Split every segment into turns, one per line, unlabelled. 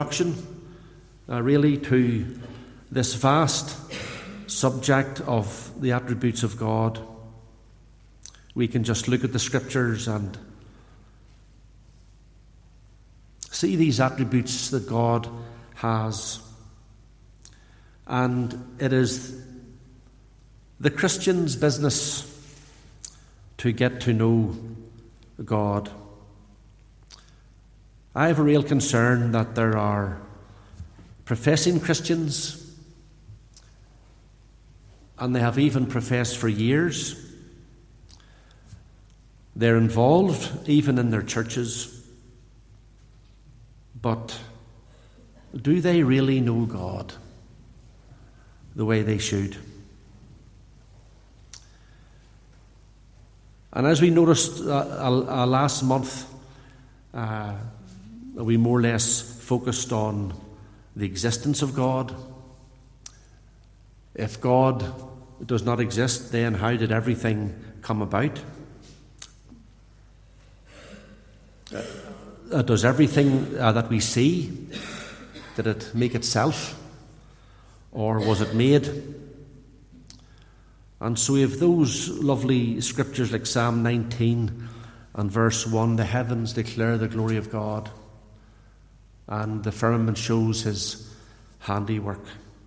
really to this vast subject of the attributes of God. We can just look at the Scriptures and see these attributes that God has. And it is the Christian's business to get to know God. I have a real concern that there are professing Christians, and they have even professed for years. They're involved even in their churches. But do they really know God the way they should? And as we noticed last month, we more or less focused on the existence of God. If God does not exist, then how did everything come about? Does everything that we see, did it make itself? Or was it made? And so we have those lovely scriptures like Psalm 19 and verse 1, the heavens declare the glory of God, and the firmament shows his handiwork.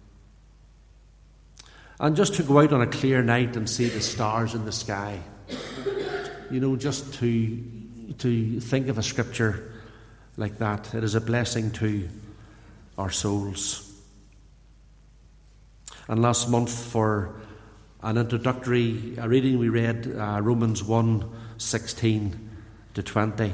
And just to go out on a clear night and see the stars in the sky, just to think of a scripture like that, it is a blessing to our souls. And last month, for an introductory reading, we read Romans 1:16 to 20.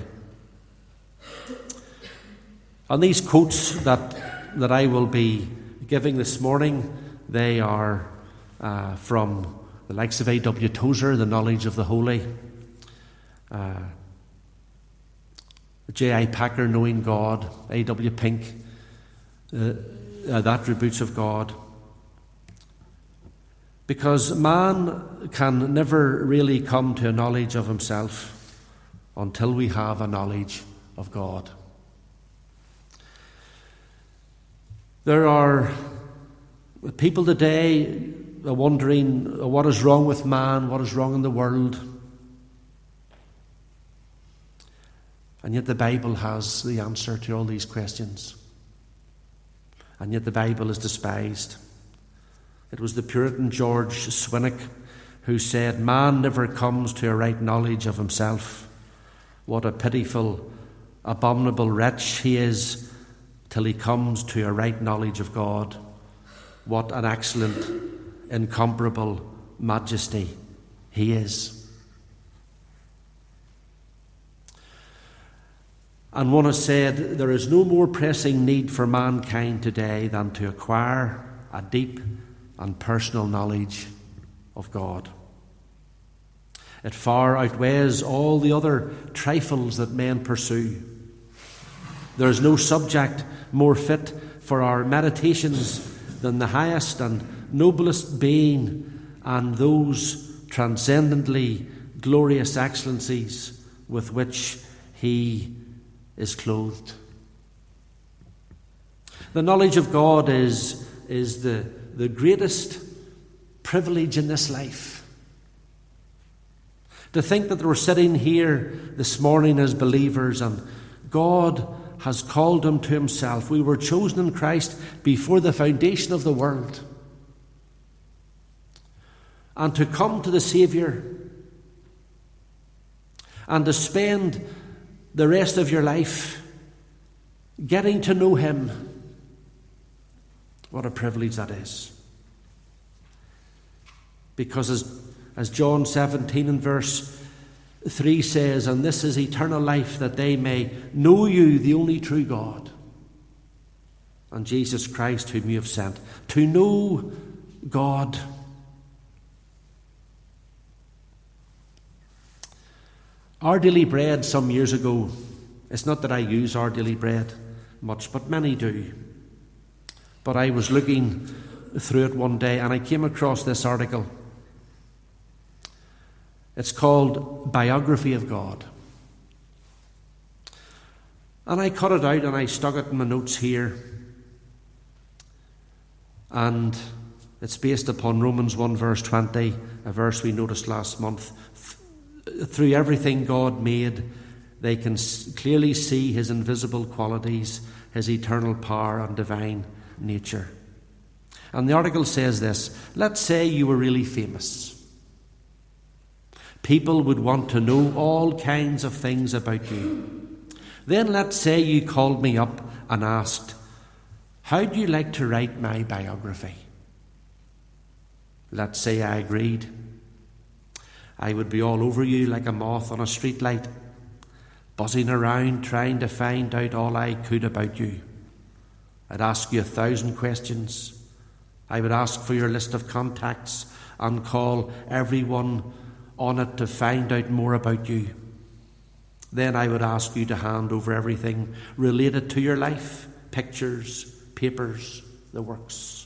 And these quotes that I will be giving this morning, they are from the likes of A.W. Tozer, The Knowledge of the Holy, J.I. Packer, Knowing God, A.W. Pink, The Attributes of God. Because man can never really come to a knowledge of himself until we have a knowledge of God. There are people today wondering what is wrong with man, what is wrong in the world. And yet the Bible has the answer to all these questions. And yet the Bible is despised. It was the Puritan George Swinnock who said, "Man never comes to a right knowledge of himself. What a pitiful, abominable wretch he is till he comes to a right knowledge of God. What an excellent, incomparable majesty he is." And one has said, there is no more pressing need for mankind today than to acquire a deep and personal knowledge of God. It far outweighs all the other trifles that men pursue. There is no subject more fit for our meditations than the highest and noblest being and those transcendently glorious excellencies with which he is clothed. The knowledge of God is the greatest privilege in this life. To think that we're sitting here this morning as believers and God has called them to himself. We were chosen in Christ before the foundation of the world. And to come to the Saviour and to spend the rest of your life getting to know him. What a privilege that is. Because as John 17 and verse 3 says, "And this is eternal life, that they may know you, the only true God, and Jesus Christ whom you have sent." To know God. Our Daily Bread some years ago, it's not that I use Our Daily Bread much, but many do. But I was looking through it one day and I came across this article. It's called Biography of God. And I cut it out and I stuck it in my notes here. And it's based upon Romans 1 verse 20, a verse we noticed last month. Through everything God made, they can clearly see his invisible qualities, his eternal power and divine nature. And the article says this: let's say you were really famous. People would want to know all kinds of things about you. Then let's say you called me up and asked, "How'd you like to write my biography?" Let's say I agreed. I would be all over you like a moth on a streetlight, buzzing around trying to find out all I could about you. I'd ask you 1,000 questions. I would ask for your list of contacts and call everyone on it to find out more about you. Then I would ask you to hand over everything related to your life, pictures, papers, the works.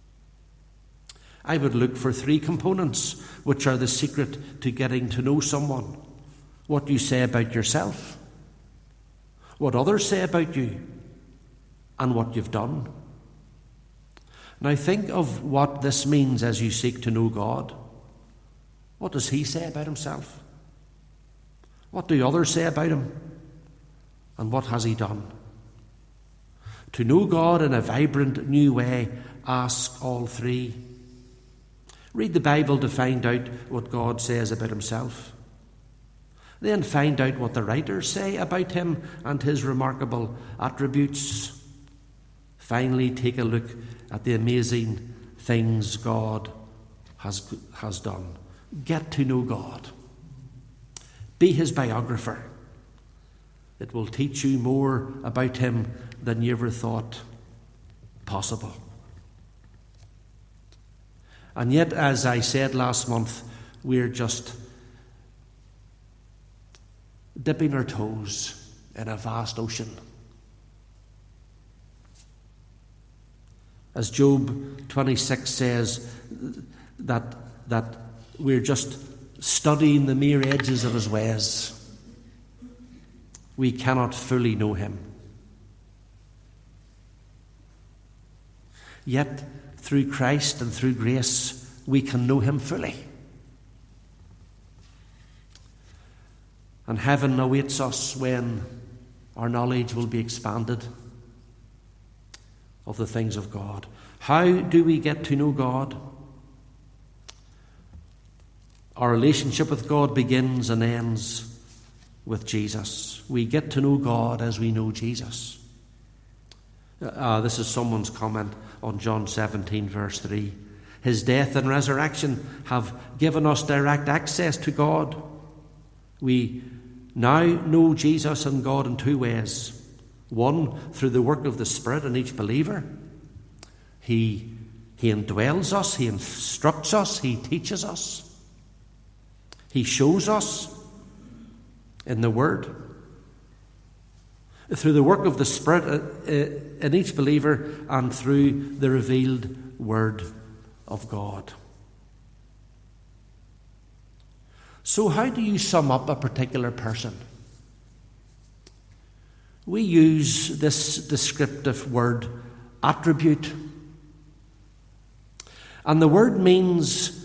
I would look for 3 components, which are the secret to getting to know someone: what you say about yourself, what others say about you, and what you've done. Now think of what this means as you seek to know God. What does he say about himself? What do others say about him? And what has he done? To know God in a vibrant new way, ask all 3. Read the Bible to find out what God says about himself. Then find out what the writers say about him and his remarkable attributes. Finally, take a look at the amazing things God has done. Get to know God. Be his biographer. It will teach you more about him than you ever thought possible. And yet, as I said last month, we're just dipping our toes in a vast ocean. As Job 26 says, that we're just studying the mere edges of his ways. We cannot fully know him. Yet, through Christ and through grace, we can know him fully. And heaven awaits us when our knowledge will be expanded of the things of God. How do we get to know God? Our relationship with God begins and ends with Jesus. We get to know God as we know Jesus. This is someone's comment on John 17 verse 3. His death and resurrection have given us direct access to God. We now know Jesus and God in 2 ways. One, through the work of the Spirit in each believer. He indwells us, he instructs us, he teaches us. He shows us in the Word. Through the work of the Spirit in each believer and through the revealed Word of God. So how do you sum up a particular person? We use this descriptive word, attribute. And the word means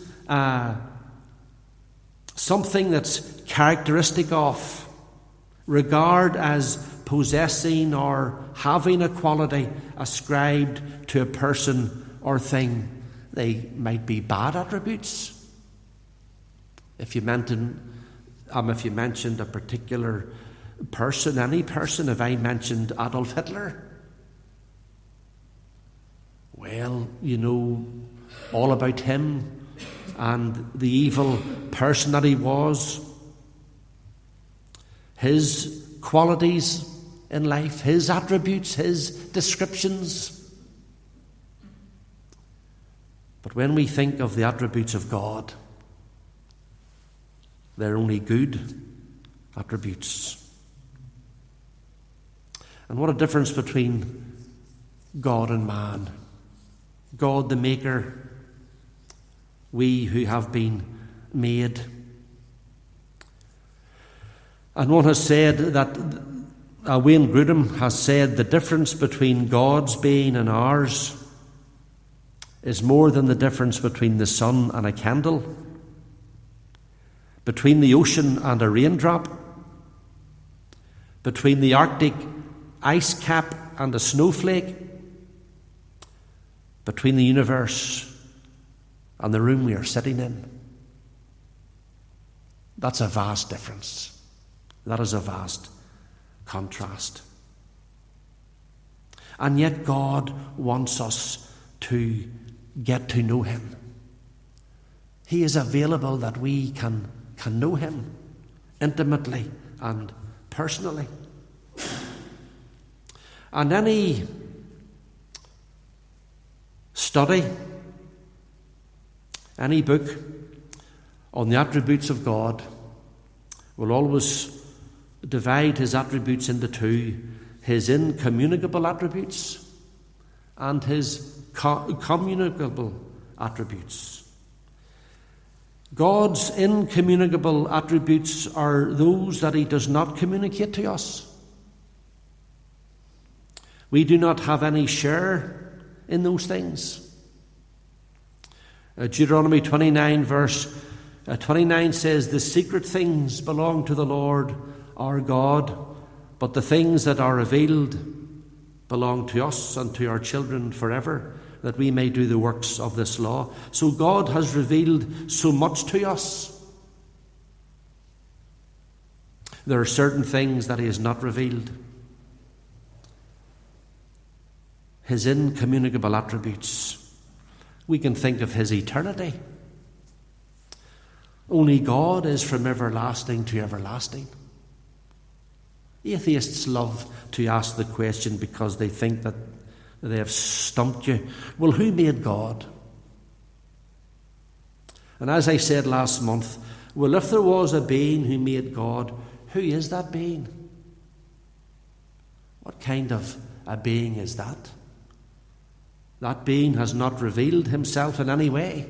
something that's characteristic of, regard as possessing or having a quality ascribed to a person or thing. They might be bad attributes. If you mentioned a particular person, any person, if I mentioned Adolf Hitler, well, you know all about him and the evil person that he was, his qualities in life, his attributes, his descriptions. But when we think of the attributes of God, they're only good attributes. And what a difference between God and man. God the Maker, we who have been made. And one has said that Wayne Grudem has said the difference between God's being and ours is more than the difference between the sun and a candle, between the ocean and a raindrop, between the Arctic ice cap and a snowflake, between the universe and the room we are sitting in. That's a vast difference. That is a vast contrast. And yet God wants us to get to know him. He is available that we can know him intimately and personally. And any study, any book on the attributes of God will always divide his attributes into two: his incommunicable attributes and his communicable attributes. God's incommunicable attributes are those that he does not communicate to us. We do not have any share in those things. Deuteronomy 29 verse 29 says, "The secret things belong to the Lord our God, but the things that are revealed belong to us and to our children forever, that we may do the works of this law." So God has revealed so much to us. There are certain things that he has not revealed. His incommunicable attributes. We can think of his eternity. Only God is from everlasting to everlasting. Atheists love to ask the question because they think that they have stumped you. Well, who made God? And as I said last month, well, if there was a being who made God, who is that being? What kind of a being is that? That being has not revealed himself in any way.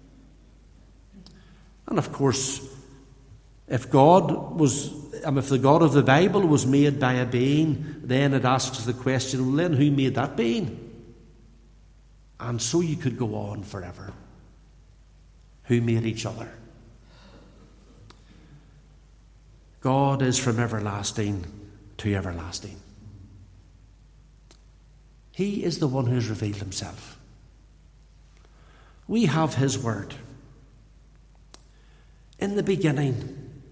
And of course, if the God of the Bible was made by a being, then it asks the question, well, then who made that being? And so you could go on forever. Who made each other? God is from everlasting to everlasting. He is the one who has revealed himself. We have his word. In the beginning,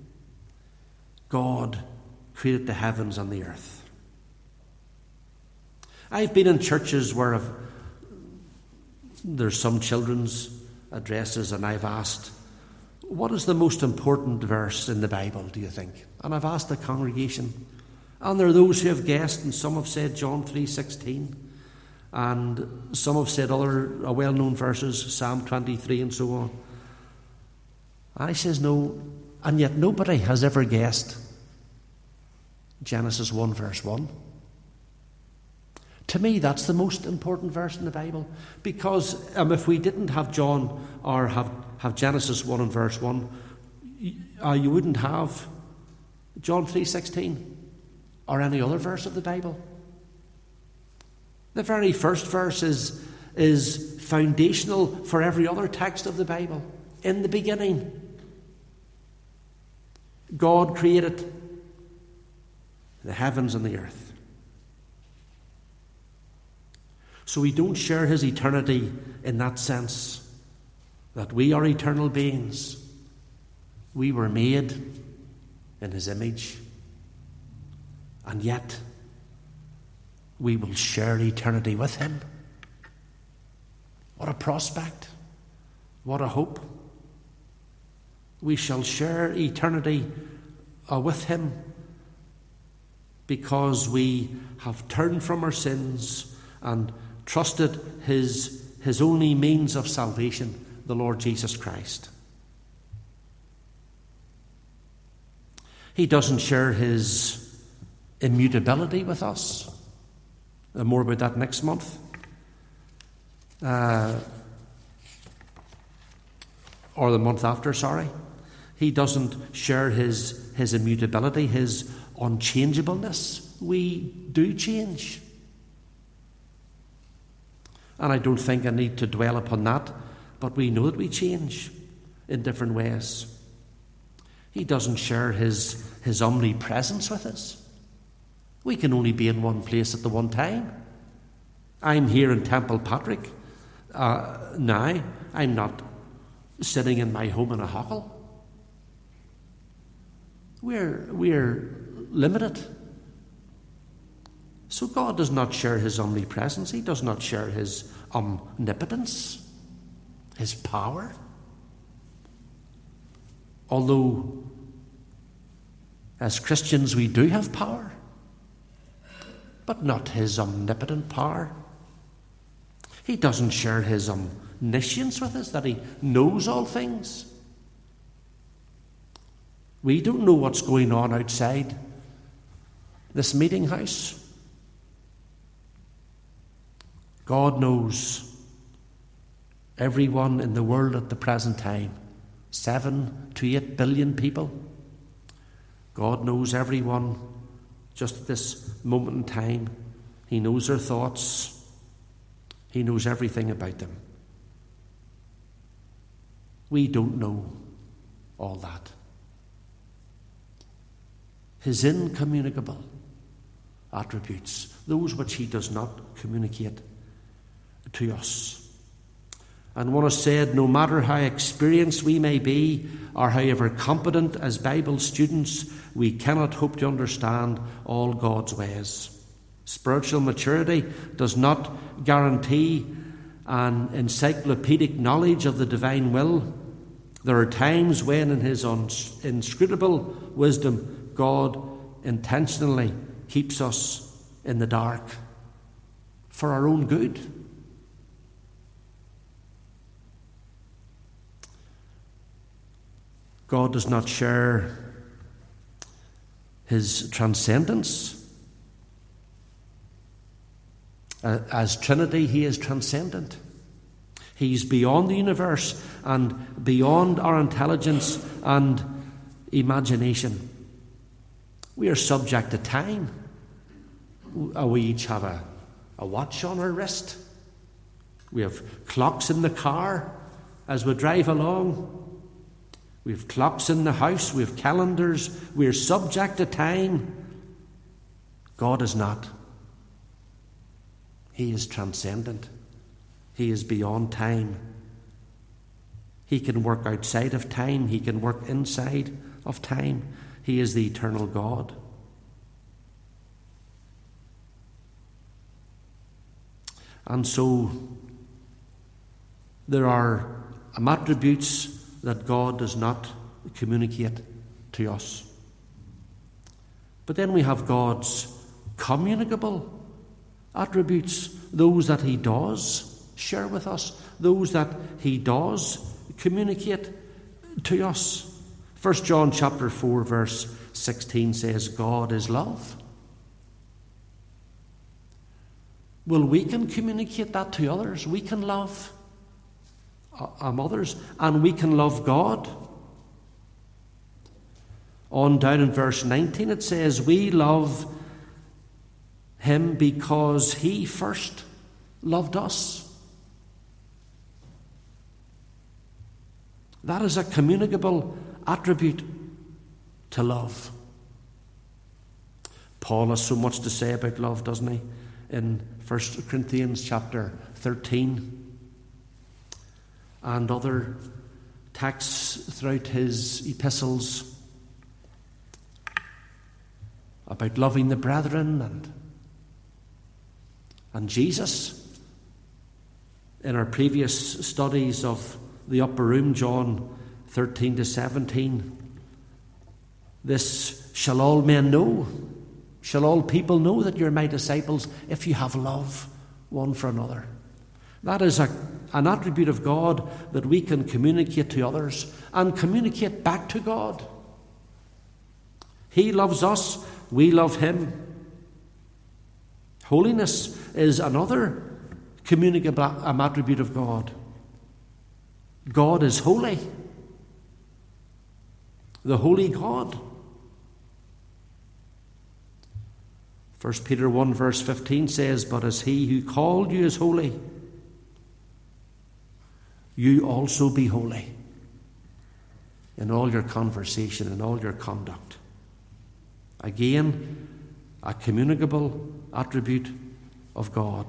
God created the heavens and the earth. I've been in churches where there's some children's addresses, and I've asked, what is the most important verse in the Bible, do you think? And I've asked the congregation, and there are those who have guessed, and some have said John 3:16, and some have said other well-known verses, Psalm 23 and so on. I says no, and yet nobody has ever guessed Genesis 1 verse 1. To me, that's the most important verse in the Bible, because if we didn't have John or have Genesis 1 and verse 1, you wouldn't have John 3:16 or any other verse of the Bible. The very first verse is foundational for every other text of the Bible. In the beginning, God created the heavens and the earth. So we don't share his eternity in that sense, that we are eternal beings. We were made in his image, and yet we will share eternity with him. What a prospect. What a hope. We shall share eternity with him because we have turned from our sins and trusted his only means of salvation, the Lord Jesus Christ. He doesn't share his immutability with us. More about that next month. Or the month after, sorry. He doesn't share his immutability, his unchangeableness. we do change. And I don't think I need to dwell upon that, but we know that we change in different ways. He doesn't share his omnipresence with us. We can only be in one place at the one time. I'm here in Temple Patrick now. I'm not sitting in my home in a hovel. We're limited. So God does not share his omnipresence. He does not share his omnipotence, his power. Although, as Christians, we do have power, but not his omnipotent power. He doesn't share his omniscience with us, that he knows all things. We don't know what's going on outside this meeting house. God knows everyone in the world at the present time. 7 to 8 billion people. God knows everyone just at this moment in time. He knows their thoughts. He knows everything about them. We don't know all that. His incommunicable attributes, those which he does not communicate to us. And one has said, no matter how experienced we may be, or however competent as Bible students, we cannot hope to understand all God's ways. Spiritual maturity does not guarantee an encyclopedic knowledge of the divine will. There are times when, in his inscrutable wisdom, God intentionally keeps us in the dark for our own good. God does not share his transcendence. As Trinity, he is transcendent. He's beyond the universe and beyond our intelligence and imagination. We are subject to time. We each have a watch on our wrist. We have clocks in the car as we drive along. We have clocks in the house. We have calendars. We are subject to time. God is not. He is transcendent. He is beyond time. He can work outside of time. He can work inside of time. He is the eternal God. And so there are attributes that God does not communicate to us. But then we have God's communicable attributes, those that he does share with us, those that he does communicate to us. 1 John chapter 4 verse 16 says, God is love. Well, we can communicate that to others. We can love others, and we can love God. On down in verse 19 it says, we love him because he first loved us. That is a communicable attribute to love. Paul has so much to say about love, doesn't he? In 1 Corinthians chapter 13 and other texts throughout his epistles about loving the brethren and Jesus. In our previous studies of the upper room, John 13 to 17, this shall all men know, shall all people know that you're my disciples if you have love one for another. That is an attribute of God that we can communicate to others and communicate back to God. He loves us, we love him. Holiness is another communicable attribute of God. God is holy. The holy God. 1 Peter 1 verse 15 says, "But as he who called you is holy, you also be holy in all your conversation and all your conduct." Again, a communicable attribute of God.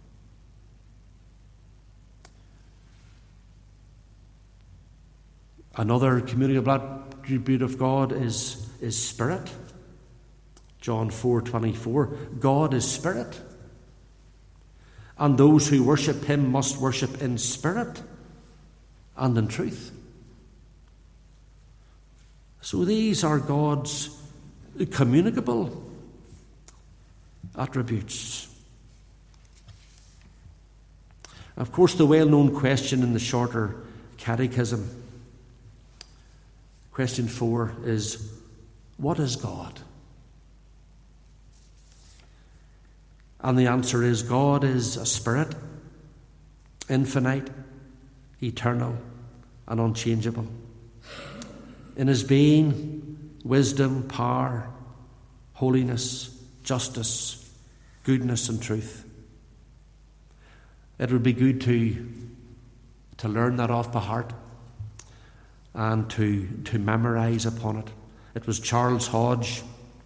Another communicable attribute of God is spirit. John 4:24, God is spirit, and those who worship him must worship in spirit and in truth. So these are God's communicable attributes. Of course, the well-known question in the shorter catechism, question 4, is, what is God? And the answer is, God is a spirit, infinite, eternal, and unchangeable. In his being, wisdom, power, holiness, justice, goodness, and truth. It would be good to learn that off by heart and to memorize upon it. It was Charles Hodge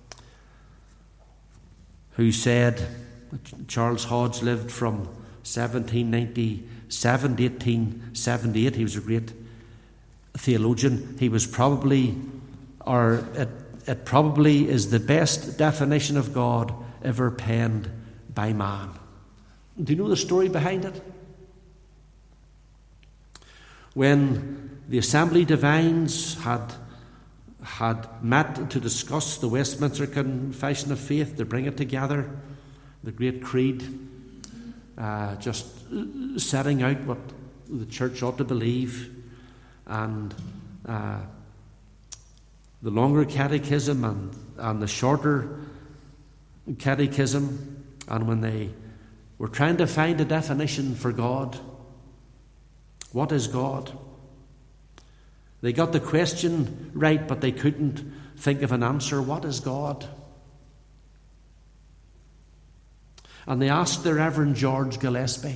who said, Charles Hodge lived from 1797 to 1878. He was a great theologian. He was probably, or it probably is the best definition of God ever penned by man. Do you know the story behind it? When the Assembly Divines had met to discuss the Westminster Confession of Faith, to bring it together, the great creed, just setting out what the church ought to believe, and the longer catechism and the shorter catechism, and when they were trying to find a definition for God, what is God? They got the question right, but they couldn't think of an answer. What is God? And they asked the Reverend George Gillespie,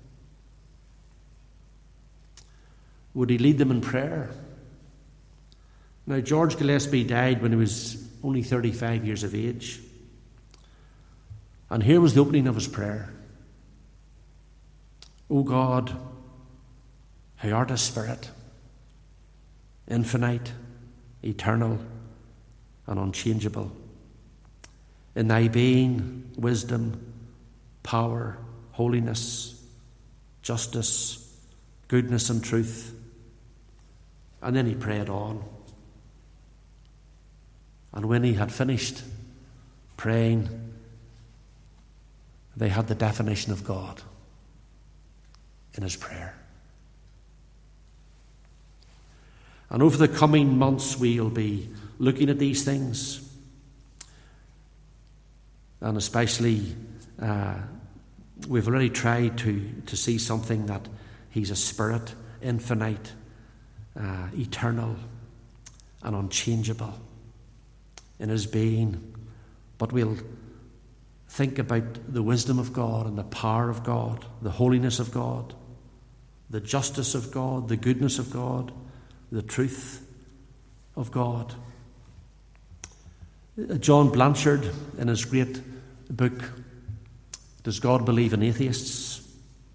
would he lead them in prayer? Now, George Gillespie died when he was only 35 years of age. And here was the opening of his prayer. O God, who art a spirit, infinite, eternal, and unchangeable, in thy being, wisdom, power, holiness, justice, goodness, and truth. And then he prayed on. And when he had finished praying, they had the definition of God in his prayer. And over the coming months, we'll be looking at these things. And especially, we've already tried to see something that he's a spirit, infinite, eternal, and unchangeable in his being. But we'll think about the wisdom of God and the power of God, the holiness of God, the justice of God, the goodness of God, the truth of God. John Blanchard, in his great book, Does God Believe in Atheists?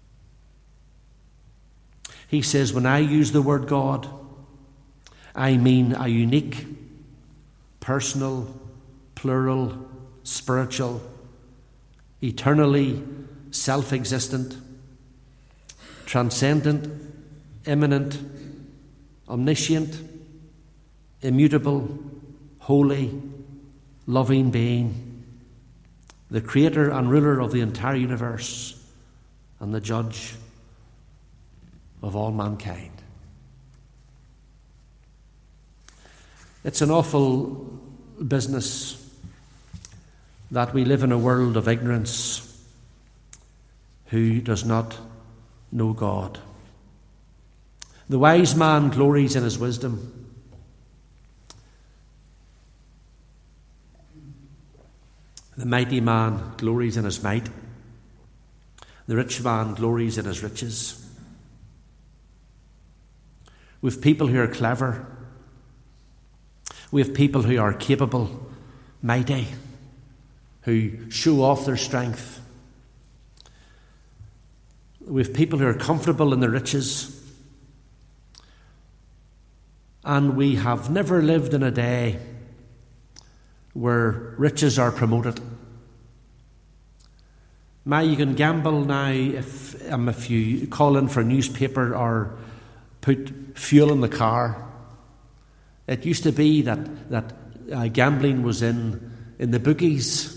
He says, when I use the word God, I mean a unique, personal, plural, spiritual, eternally self-existent, transcendent, immanent, omniscient, immutable, holy, loving being, the creator and ruler of the entire universe, and the judge of all mankind. It's an awful business that we live in a world of ignorance who does not know God. The wise man glories in his wisdom. The mighty man glories in his might. The rich man glories in his riches. We have people who are clever. We have people who are capable, mighty, who show off their strength. We have people who are comfortable in their riches. And we have never lived in a day where riches are promoted. You can gamble now if you call in for a newspaper or put fuel in the car. It used to be that gambling was in the bookies.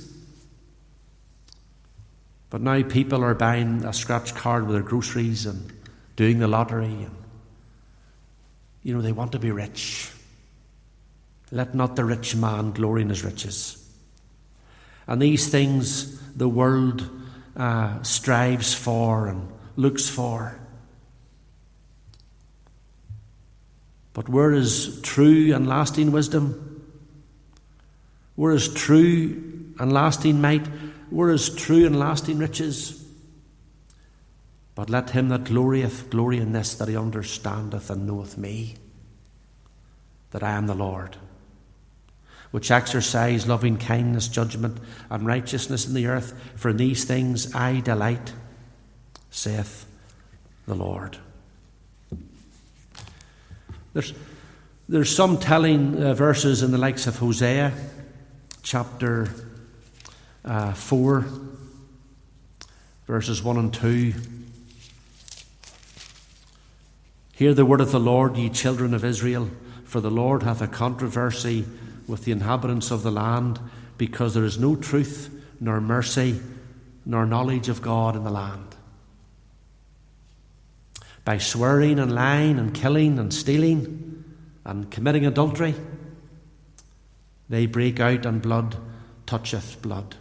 But now people are buying a scratch card with their groceries and doing the lottery. And, they want to be rich. Let not the rich man glory in his riches. And these things the world strives for and looks for. But where is true and lasting wisdom? Where is true and lasting might? Where is true and lasting riches? But let him that glorieth glory in this, that he understandeth and knoweth me, that I am the Lord, which exercise loving kindness, judgment, and righteousness in the earth. For in these things I delight, saith the Lord. There's some telling verses in the likes of Hosea, chapter 4, verses 1 and 2. Hear the word of the Lord, ye children of Israel, for the Lord hath a controversy with the inhabitants of the land, because there is no truth, nor mercy, nor knowledge of God in the land. By swearing and lying and killing and stealing and committing adultery, they break out, and blood toucheth blood.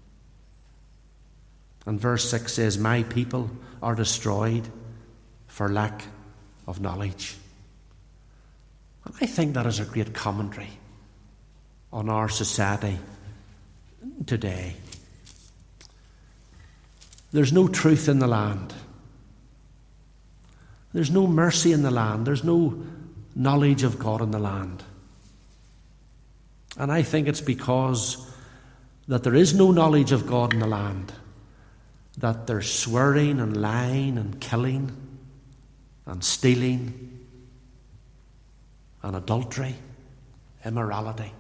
And verse 6 says, my people are destroyed for lack of knowledge. And I think that is a great commentary on our society today. There's no truth in the land. There's no mercy in the land. There's no knowledge of God in the land. And I think it's because that there is no knowledge of God in the land that there's swearing and lying and killing and stealing and adultery, immorality.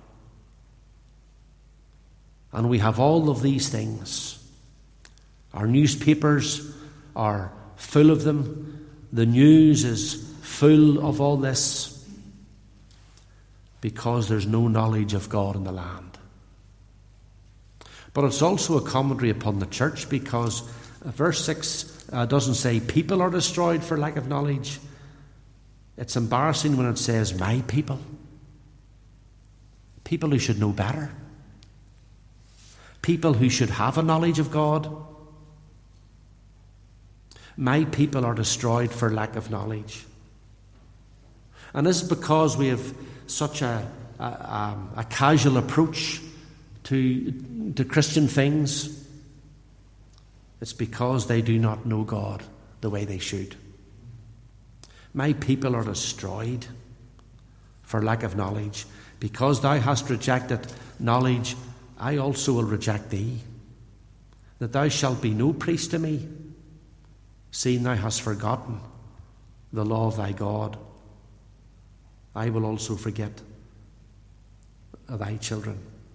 And we have all of these things. Our newspapers are full of them. The news is full of all this because there's no knowledge of God in the land. But it's also a commentary upon the church, because verse 6 doesn't say people are destroyed for lack of knowledge. It's embarrassing when it says my people. People who should know better. People who should have a knowledge of God. My people are destroyed for lack of knowledge. And this is because we have such a casual approach to Christian things. It's because they do not know God the way they should. My people are destroyed for lack of knowledge. Because thou hast rejected knowledge, I also will reject thee. That thou shalt be no priest to me, seeing thou hast forgotten the law of thy God. I will also forget thy children.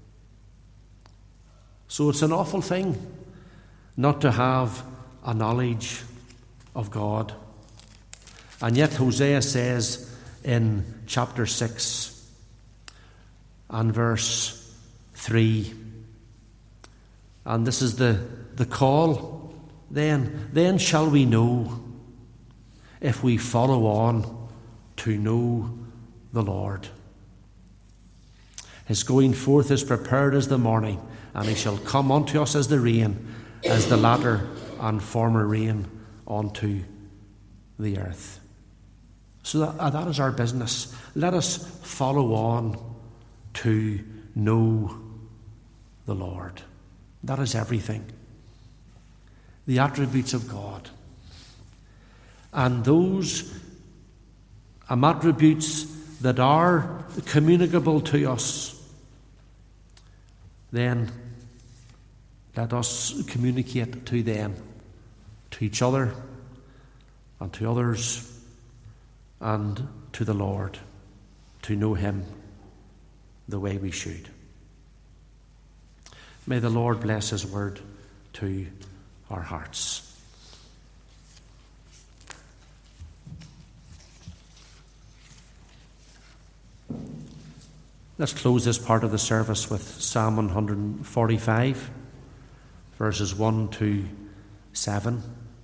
So it's an awful thing not to have a knowledge of God. And yet Hosea says in chapter 6 and verse 3, and this is the call, then shall we know, if we follow on, to know the Lord. His going forth is prepared as the morning, and he shall come unto us as the rain, as the latter and former rain unto the earth. So that is our business. Let us follow on to know the Lord. That is everything. The attributes of God. And those attributes that are communicable to us, then let us communicate to them, to each other, and to others, and to the Lord, to know Him the way we should. May the Lord bless His word to our hearts. Let's close this part of the service with Psalm 145, verses 1 to 7.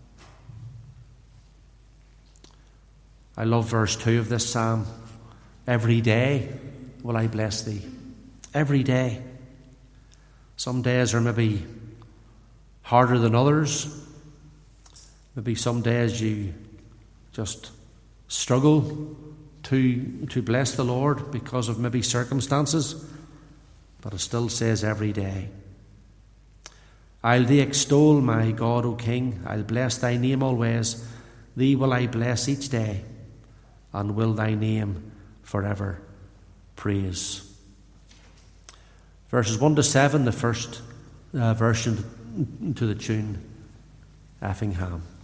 I love verse 2 of this psalm. Every day will I bless thee. Every day. Some days are maybe harder than others. Maybe some days you just struggle to bless the Lord because of maybe circumstances, but it still says every day. I'll thee extol, my God, O King. I'll bless thy name always. Thee will I bless each day, and will thy name forever praise. Verses 1 to 7, the first version to the tune Effingham.